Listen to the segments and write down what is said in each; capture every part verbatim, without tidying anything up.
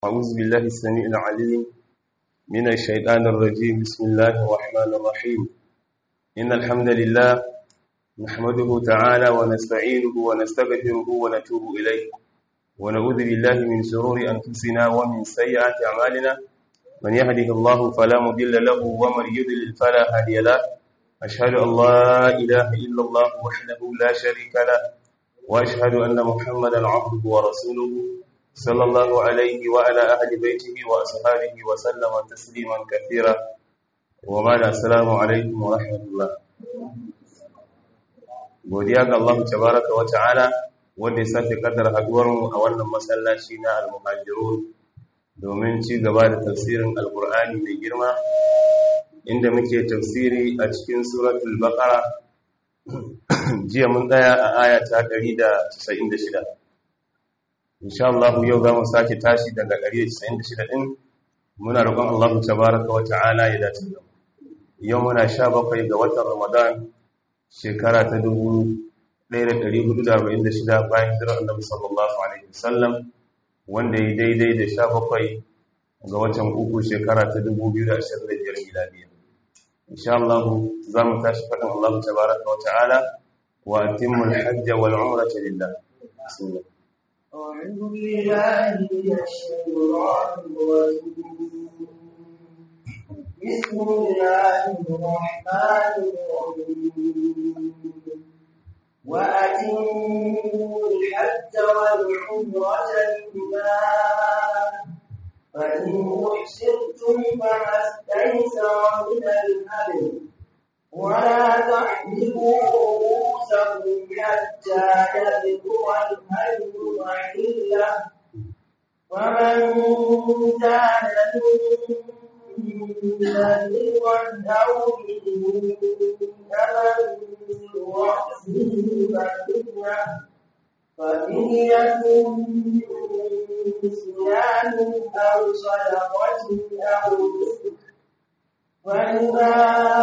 أعوذ بالله السميع العليم من الشيطان الرجيم. بسم الله الرحمن الرحيم. إن الحمد لله نحمده تعالى ونستعينه ونستغفره ونتوب إليه ونعوذ بالله من شرور أنفسنا ومن سيئات أعمالنا. من يهده الله فلا مضل له ومن يضلل فلا هادي له. أشهد أن لا إله إلا الله وحده لا شريك له وأشهد أن محمدا عبده ورسوله صلى الله عليه وعلى أهل بيته وأصحابه وسلم تسليما كثيرا وبعد. السلام عليكم ورحمة الله. godiya ga Allah tabaraka wa ta'ala wanda ya sake kaddara haduwar mu a wannan masallaci na al-muhajirun domin ci gaba da tafsirin alqur'ani mai girma inda muke tafsiri a cikin suratul baqara. jiya mun tsaya a aya ta ɗari da casa'in da shida. insha Allah yau za mu sake tashi daga ɗari da casa'in da shida din. Muna roƙon Allah tabaraka wa ta'ala ya dace da mu. Yau muna sha bakwai ga watan Ramadan shekara ta dubu ɗaya da ɗari hudu da arba'in da shida bayan hijirar Annabi sallallahu alaihi wasallam, wanda ya daidai da sha bakwai ga watan uku shekara ta dubu biyu da ashirin da biyar miladiya. insha Allah za mu tashi faɗin Allah tabaraka wa ta'ala wa atimmul hajja wal umrata lillah. bismillah. أعوذ بالله من الشيطان الرجيم. بسم الله الرحمن الرحيم. وأتموا الحج والعمرة لله فإن أحسنتم فما استيسر من الهدي ولا تحلقوا رؤوسكم حتى يبلغ الهدي محله ومن كان منكم مريضا أو به أذى من رأسه ففدية ففدية من صيام أو صدقة أو نسك. وإذا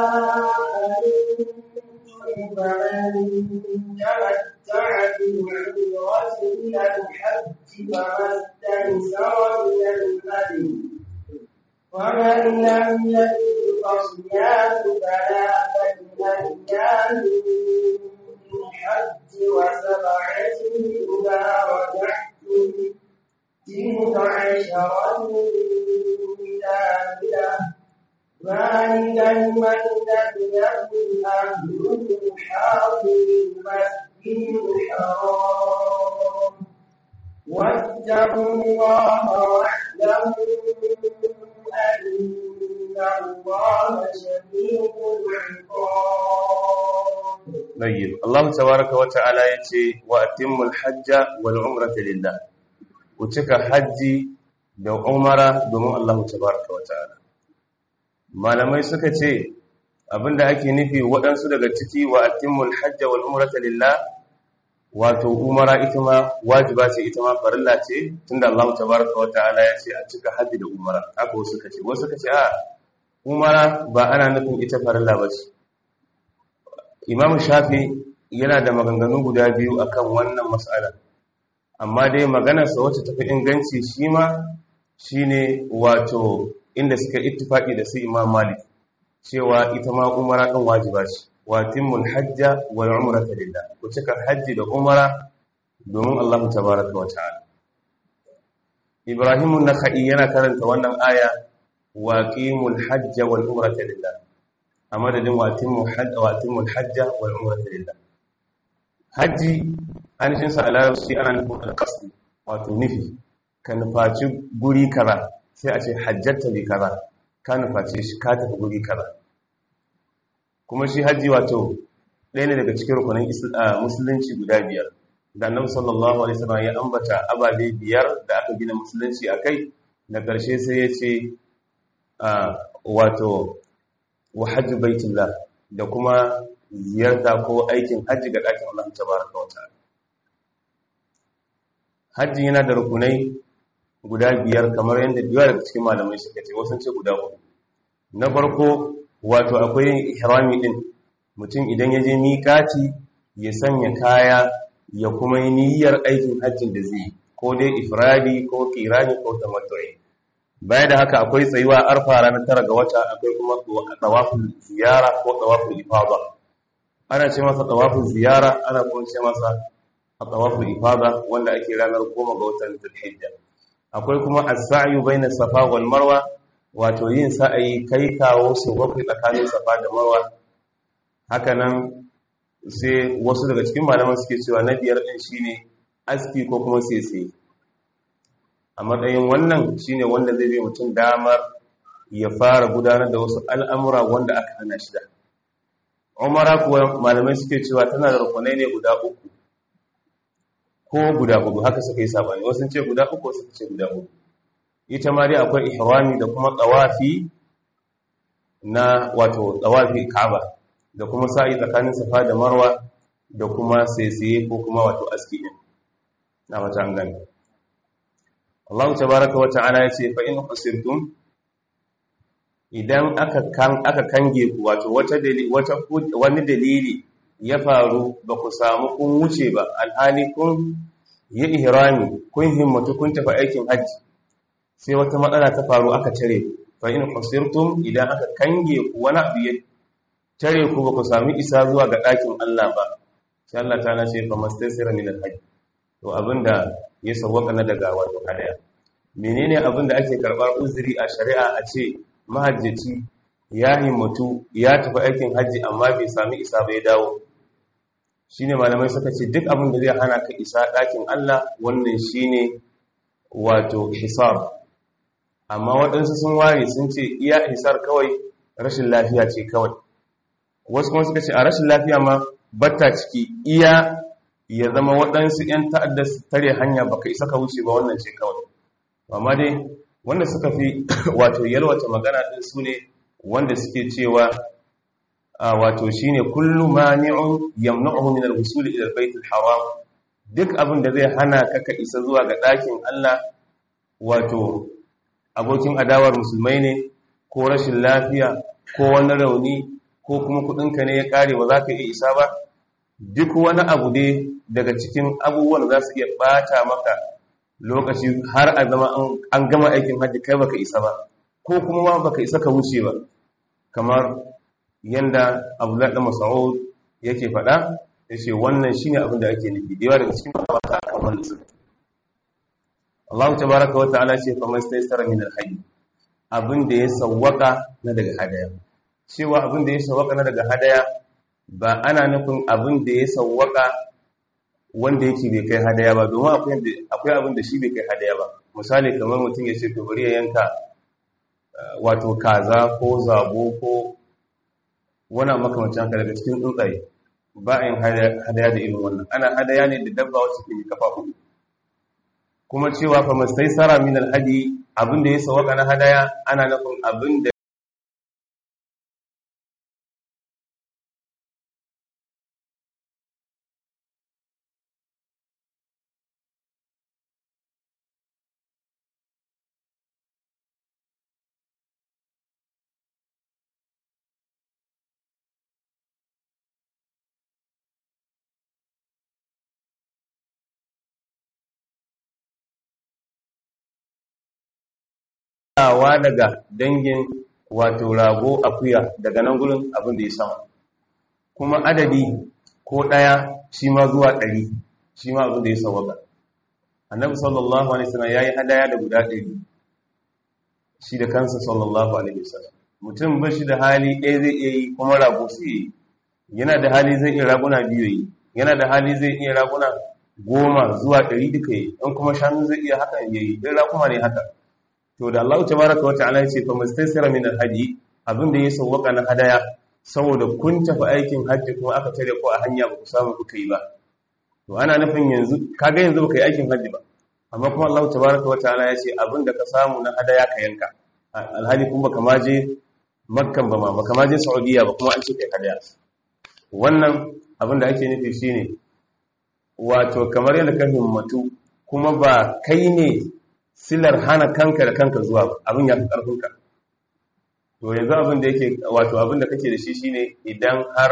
أمنتم فمن تمتع بالعمرة إلى الحج فما استيسر من الهدي ومن لم يجد فصيام ثلاثة أيام في الحج وسبعة إذا رجعتم تلك عشرة كاملة ذلك لمن لم يكن أهله حاضر المسجد الحرام واتقوا الله واعلموا أن الله شديد العقاب. طيب الله تبارك وتعالى يتي وأتموا الحج والعمرة لله. وتك حجي da umara domin Allah tabaraka wa ta'ala. Malamai suka ce abinda ake nufi waɗansu daga ciki wa atimul hajja wal umrata lillah, wato umara ita ma wajiba ce, ita ma farilla ce, tunda Allah tabaraka wa ta'ala ya ce a cika hajji da umara. Haka wasu suka ce wasu suka ce a umara ba ana nufin ita farilla ba ce. Imam Shafi yana da maganganu guda biyu akan wannan mas'ala, amma dai maganarsa wacce tafi inganci shi ma shine wato inda suka ittifaki da su Imam Malik cewa ita ma umara din wajiba ce. Watimul hajja wal umrata lillah, ku cika hajji da umara domin Allah tabaaraka wa ta'ala. Ibrahim an-Nakhai yana karanta wannan aya waqimul hajja wal umrata lillah a madadin watimul hajja watimul hajja wal umrata lillah. Haji an shin sa alarabci ana nufin al-qasd, wato nufi ka nufaci guri kaza, sai a ce hajjata li kaza, ka nufaci shi ka tafi guri kaza. Kuma shi haji wato ɗaya ne daga cikin rukunin musulunci guda biyar da Annabi sallallahu alaihi wasallam ya ambata ababe biyar da aka gina musulunci akai. Da ƙarshe sai ya ce wato wa hajji baitullah, da kuma ziyarta ko aikin hajji ga ɗakin Allah tabaraka wa ta'ala. Hajji yana da rukunai guda biyar kamar yadda biyar daga cikin malamai suka ce, wasu ce guda hudu. Na farko wato akwai ihrami din, mutum idan ya je miƙati ya sanya kaya ya kuma yi niyyar aikin hajjin da zai yi. ko dai ifradi ko kirani ko tamattu'i. Bayan da haka akwai tsayuwa arfa ranar tara ga wata, akwai kuma tawaful ziyara ko tawaful ifada. Ana ce masa tawaful ziyara, ana kuma ce masa tawaful ifada wanda ake ranar goma ga watan Dhul-Hijja. Akwai kuma as-sa'yu baina Safa wal Marwa, wato yin sa'ayi kai kawo su bakwai tsakanin Safa da Marwa. Haka nan sai wasu daga cikin malaman suke cewa na biyar din shine aski ko kuma sese. A matsayin wannan shine wanda zai bai mutum damar ya fara gudanar da wasu al'amura wanda aka hana shi da. Umara kuwa malamai suke cewa tana da rukunai ne guda uku ko guda hudu, haka suka yi sabani, wasu ce guda uku wasu ce guda hudu. Ita ma dai akwai ihrami da kuma tsawafi na wato tsawafi Ka'aba da kuma sa'i tsakanin Safa da Marwa da kuma saisaye ko kuma wato aski din. Na mata an gani. Allah tabaraka wa ta'ala ya ce fa in qasirtum, idan aka kan aka kange ku, wato wata dalili wata wani dalili ya faru ba ku samu kun wuce ba, alhali kun yi ihrami kun himmatu kun tafi aikin hajji, sai wata matsala ta faru aka tare ku. Fa in qasirtum, idan aka kange ku wani abu ya tare ku ba ku sami isa zuwa ga ɗakin Allah ba, sai Allah ta ce fa mastasira min al-hajj, to abinda ya sawwaka na daga wato hadaya. Menene abinda ake karbar uzuri a shari'a? A ce mahajjaci ya himmatu ya tafi aikin hajji amma bai sami isa bai dawo. Shine malamai suka ce duk abin da zai hana ka isa ɗakin Allah, wannan shine wato hisar. Amma waɗansu sun ware sun ce iya hisar kawai rashin lafiya ce kawai. Wasu kuma suka ce a rashin lafiya ma batta ciki, iya ya zama waɗansu ‘yan ta'adda su tare hanya baka isa ka wuce ba, wannan ce kawai. Amma dai wanda suka fi wato yalwata magana ɗin su ne wanda suke cewa wato shine kullu mani'un yamna'uhu min al-wusul ila al-bayt al-haram, duk abin da zai hana ka ka isa zuwa ga ɗakin Allah, wato abokin adawar musulmai ne ko rashin lafiya ko wani rauni ko kuma kudinka ne ya kare ba za ka iya isa ba, duk wani abu ne daga cikin abubuwan za su iya bata maka lokaci har a zama an gama aikin hajji kai baka isa ba, ko kuma ma baka isa ka wuce ba, kamar yanda Abdullah ibn Mas'ud yake faɗa, yace wannan shine abin da ake nufi. Dewa daga cikin mabaka kan wannan su Allah tabaaraka wa ta'ala ce fa mastaysara min al-hayy, abin da ya sawwaka na daga hadaya. Cewa abin da ya sawwaka na daga hadaya ba ana nufin abin da ya sawwaka wanda yake bai kai hadaya ba, domin akwai akwai abin da shi bai kai hadaya ba. Misali kamar mutum ya ce to bari ya yanka wato kaza ko zabo ko wani makamancin haka daga cikin tsuntsaye, ba a yin hadaya da irin wannan. Ana hadaya ne da dabba wacce ke kafa hudu. Kuma cewa fa mastaysara min al-hadi, abin da ya sawaka na hadaya ana nufin abin da wa daga dangin wato rago akuya, daga nan gurin abin da ya sama. Kuma adadi ko ɗaya shi ma zuwa ɗari, shi ma abin da ya sawaka. Annabi sallallahu alaihi wasallam yayi hadaya da guda ɗari, shi da kansa sallallahu alaihi wasallam. Mutum ba shi da hali ɗaya zai iya yi kuma rago sai yi, yana da hali zai iya raguna biyu yi, yana da hali zai iya raguna goma zuwa ɗari duka yi, in kuma shanu zai iya haka yayi, ɗin rakuma ne haka. To da Allah tabaraka wa ta'ala ya ce fa mastaysara min al-hadi, abin da ya sawwaka na hadaya, saboda kun tafi aikin hajji kuma aka tare ku a hanya ba ku samu kuka yi ba. To ana nufin yanzu kaga yanzu baka yi aikin hajji ba, amma kuma Allah tabaraka wa ta'ala ya ce abin da ka samu na hadaya ka yanka. Alhali kuma baka ma je Makka ba ma, baka ma je Saudiya ba, kuma an ce kai hadaya. Wannan abin da ake nufi shine wato kamar yadda ka himmatu kuma ba kai ne silar hana kanka da kanka zuwa abin ya fi ƙarfinka. To yanzu abin da yake wato abin da kake da shi shine idan har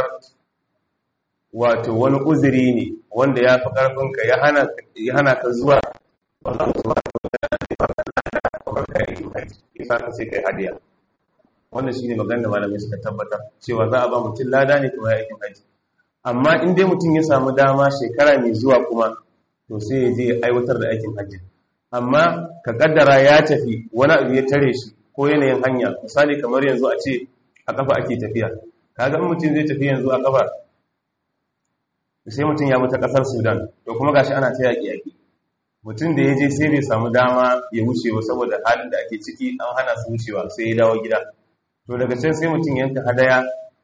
wato wani uzuri ne wanda ya fi ƙarfinka ya hana ya hana ka zuwa Allah subhanahu wa ta'ala zai baka lada kamar kai aikin haji isa ka sai kai hadiya. Wannan shine maganar da malamai suka tabbatar cewa za a ba mutum lada ne kuma aikin haji. Amma in dai mutum ya samu dama shekara mai zuwa kuma to sai ya je ya aiwatar da aikin haji. Amma ka kaddara ya tafi wani abu ya tare shi ko yanayin hanya, misali kamar yanzu a ce a kafa ake tafiya, kaga in mutum zai tafi yanzu a kafa sai mutum ya mutu kasar Sudan, to kuma gashi ana ta yaki yaki, mutum da ya je sai bai samu dama ya wuce ba saboda halin da ake ciki, an hana su wucewa sai ya dawo gida. To daga can sai mutum yanka hadaya,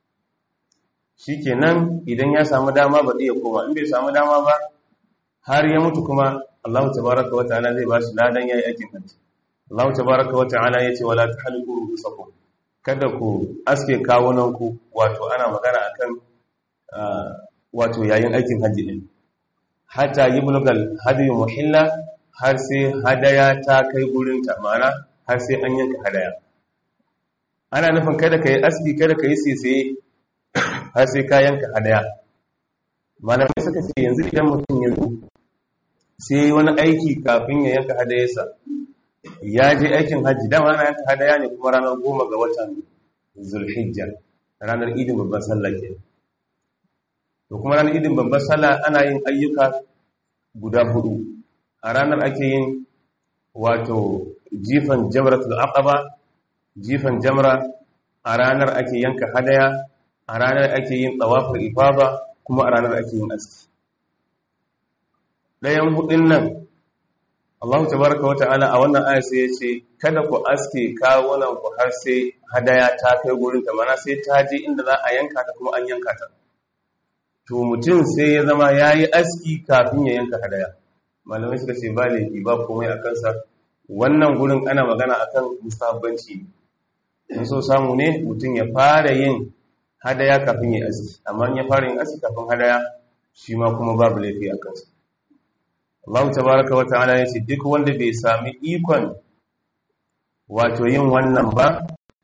shikenan idan ya samu dama ba zai koma, in bai samu dama ba har ya mutu kuma Allah tabaraka wa ta'ala zai ba shi ladan yayi aikin hajji. Allah tabaraka wa ta'ala yace wala tahliqu rusakum, kada ku aske kawunan ku, wato ana magana akan wato yayin aikin hajji din, hatta yiblugal hadiyu muhilla, har sai hadaya ta kai gurin ta, ma'ana har sai an yanka hadaya. Ana nufin kada kai aski, kada kai sese har sai ka yanka hadaya. Malamai suka ce yanzu idan mutum ya zo sai wani aiki kafin ya yanka hadayarsa, ya je aikin hajji, dama ana yanka hadaya ne kuma ranar goma ga watan Zulhijja, ranar idin babban sallah ke. To kuma ranar idin babban sallah ana yin ayyuka guda hudu. A ranar ake yin wato jifan jamratul aqaba, jifan jamra, a ranar ake yanka hadaya, a ranar ake yin tawaful ifada, kuma a ranar ake yin aski. Ɗayan hudun nan Allah tabaraka wa ta'ala a wannan aya sai ya ce kada ku aske kawunan ku har sai hadaya ta kai gurin ta, mana sai ta je inda za a yanka ta kuma an yanka ta. To mutum sai ya zama yayi aski kafin ya yanka hadaya. Malamai suka ce ba laifi, ba komai a kansa. Wannan gurin ana magana akan mustahabbanci. In so samu ne mutum ya fara yin hadaya kafin ya aski, amma in ya fara yin aski kafin hadaya shi ma kuma babu laifi a kansa. Allah tabaraka wa ta'ala ya ce duk wanda bai sami ikon wato yin wannan ba,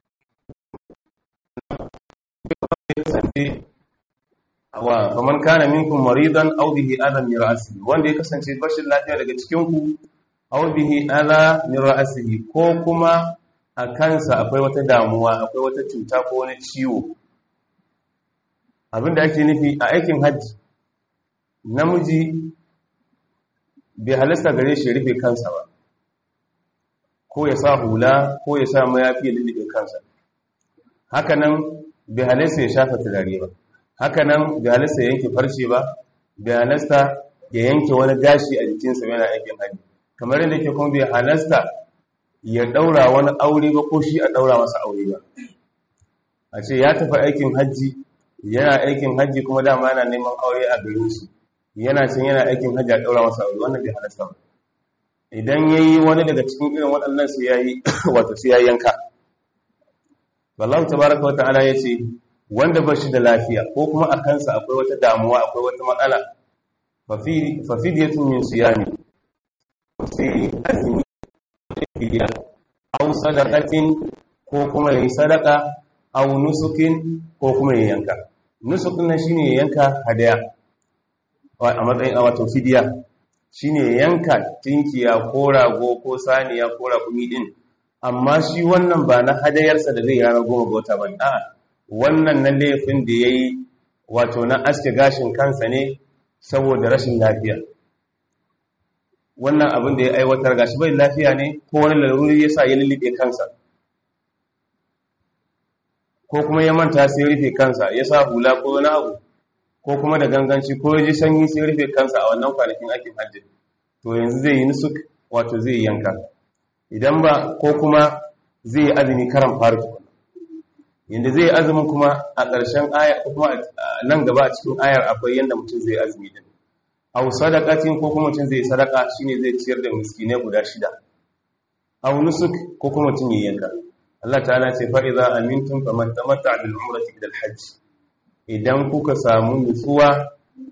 wa faman kana minkum maridan aw bihi adhan min ra'sihi, wanda ya kasance bashin lafiya daga cikin ku, aw bihi adha min ra'sihi, ko kuma a kansa akwai wata damuwa, akwai wata cuta ko wani ciwo. Abinda ake nufi a aikin hajji, namiji bai halasta gare shi rufe kansa ba, ko ya sa hula ko ya sa mayafi ya lullube kansa. Hakanan bai halasta ya shafa turare ba, hakanan bai halasta ya yanke farce ba, bai halasta ya yanke wani gashi a jikinsa yana aikin hajji. Kamar yadda ke kuma bai halasta ya daura wani aure ba ko shi a daura masa aure ba. A ce ya tafi aikin hajji, yana aikin hajji kuma dama yana neman aure a garin su, yana cin yana aikin hajji a daura masa aure, wannan bai halasta ba. Idan yayi wani daga cikin irin waɗannan su yayi wato su yayi yanka. Wallahu tabaraka wa ta'ala yace wanda ba shi da lafiya ko kuma a kansa akwai wata damuwa, akwai wata matsala, fa fi fa fidyatun min siyami, sai azmi fidiya, aw sadaqatin, ko kuma yayi sadaka, aw nusukin, ko kuma yayi yanka. Nusukin nan shine yanka hadaya a matsayin a wato fidiya, shine yanka tinkiya ko rago ko saniya ko rakumi din, amma shi wannan ba na hadayarsa da zai ranar goma ga wata bane, a'a wannan na laifin da yayi wato na aske gashin kansa ne saboda rashin lafiya. Wannan abin da ya aiwatar gashi bai lafiya ne, ko wani laruri yasa ya lullube kansa, ko kuma ya manta sai rufe kansa, ya sa hula ko wani abu, ko kuma da ganganci ko ya ji sanyi sai rufe kansa a wannan kwanakin aikin hajji, to yanzu zai yi nusuk, wato zai yi yanka. Idan ba, ko kuma zai yi azumi karan fara tukuna, yanda zai yi azumin kuma a ƙarshen aya, ko kuma nan gaba a cikin ayar akwai yanda mutum zai azumi din. Aw sadaqatin, ko kuma mutum zai sadaka, shine zai ciyar da miskinai guda shida. Aw nusuk, ko kuma mutum ya yanka. Allah ta'ala ce fa idza amintum faman tamatta'a bil umrati ila al hajj, idan kuka samu nutsuwa,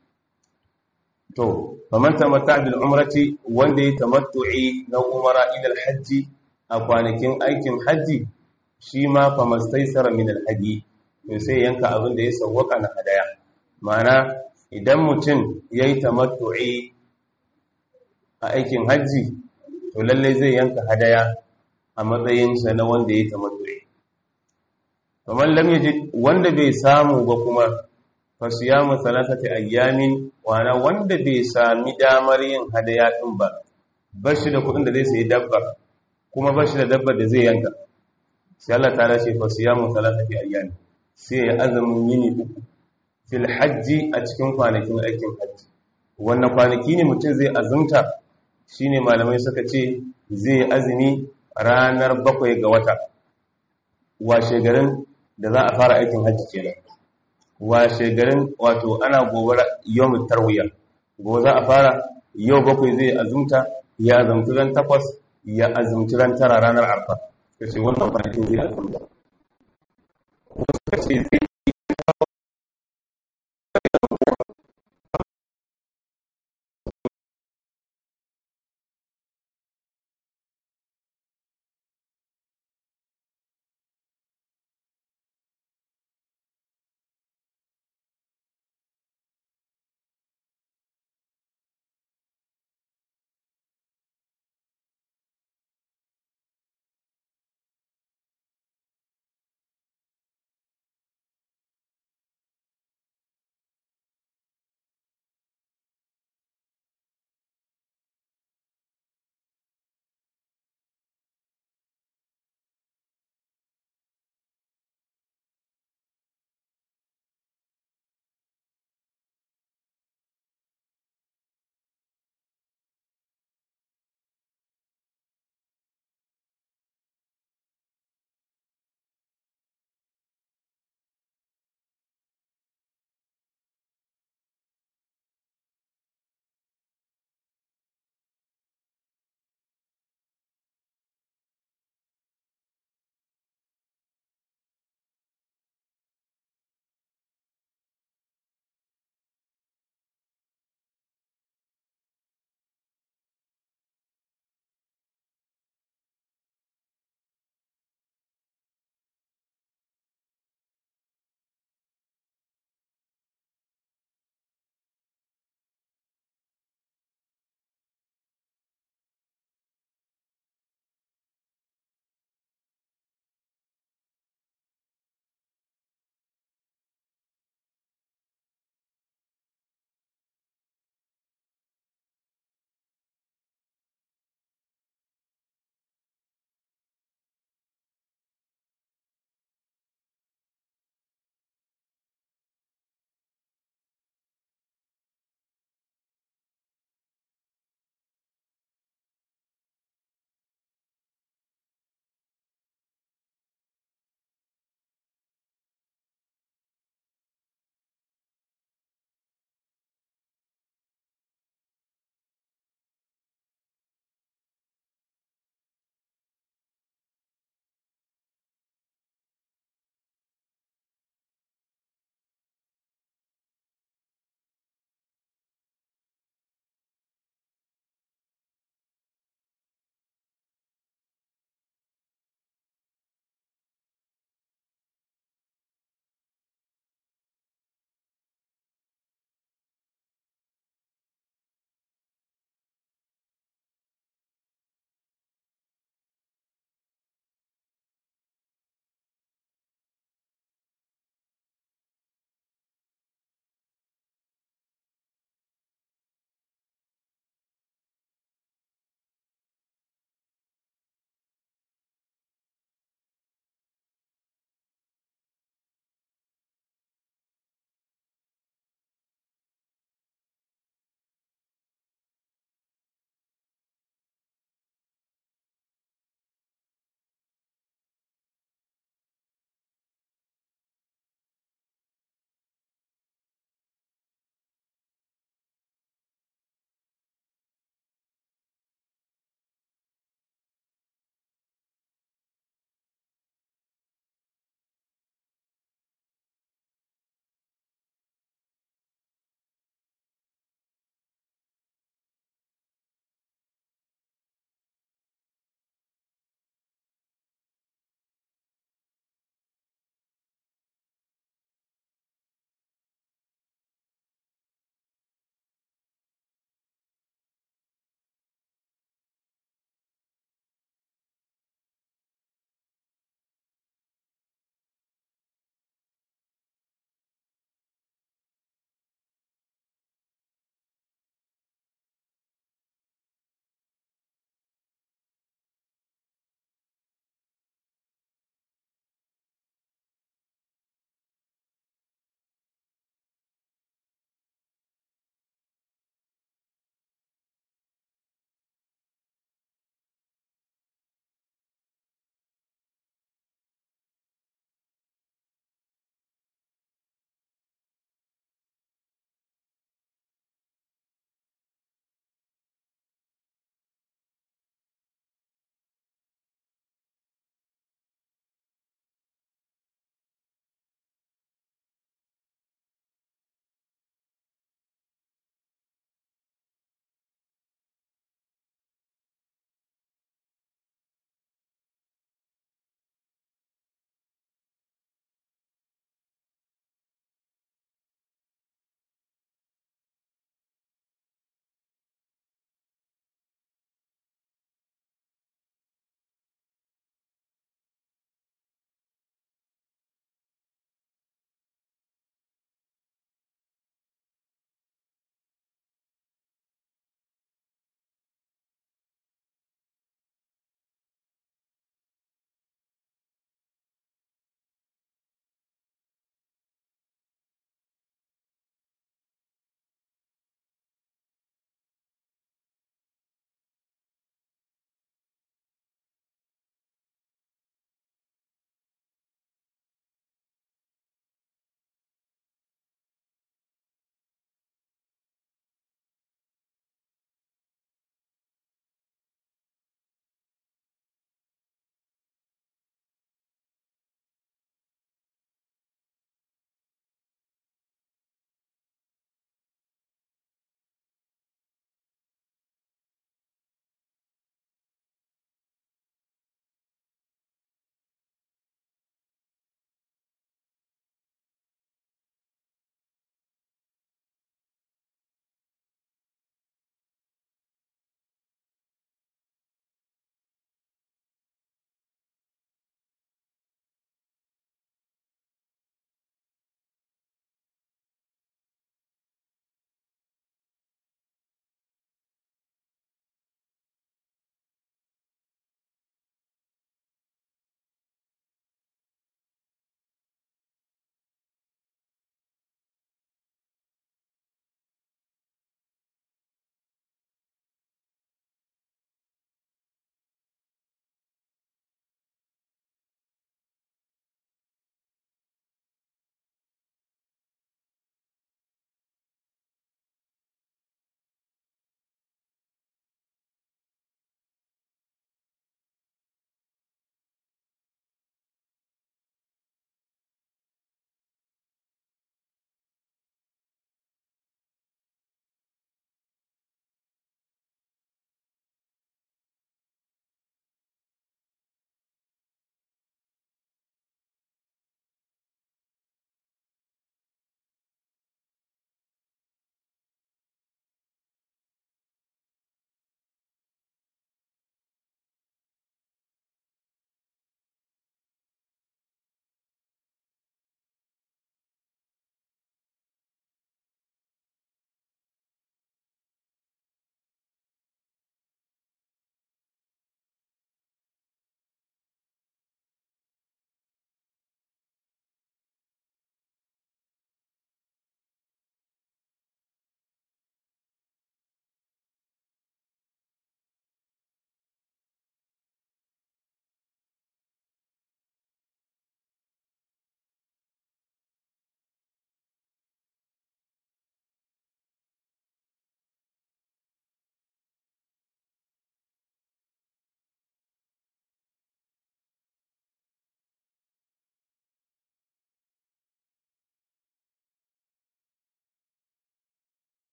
to faman tamatta'a bil umrati, wanda ya tamattu'i na umara ila al hajj, a kwanakin aikin hajji, shi ma famastaysara min al hadi, to sai yanka abin da ya sawwaka na hadaya. Ma'ana idan mutum yayi tamattu'i a aikin hajji, to lalle zai yanka hadaya a matsayinsa na wanda ya tamattu'i. kamar lam yajid wanda bai samu ba kuma fa siyamu thalathati ayyamin, wana wanda bai sami damar yin hadaya din ba, bashi da kudin da zai sayi dabba kuma bashi da dabbar da zai yanka, sai Allah ta ce fa siyamu thalathati ayyamin, sai ya azumin yini uku fil hajji a cikin kwanakin aikin hajji. wannan kwanaki ne mutum zai azumta, shine malamai suka ce zai azumi ranar bakwai ga wata, washe garin da za a fara aikin hajji kenan, washe garin wato ana gobe yawmut tarwiya, gobe za a fara, yau bakwai zai azumta, ya azumci ran takwas, ya azumci ran tara ranar arfa, kace wannan kwanakin zai azumta. Wasu kace zai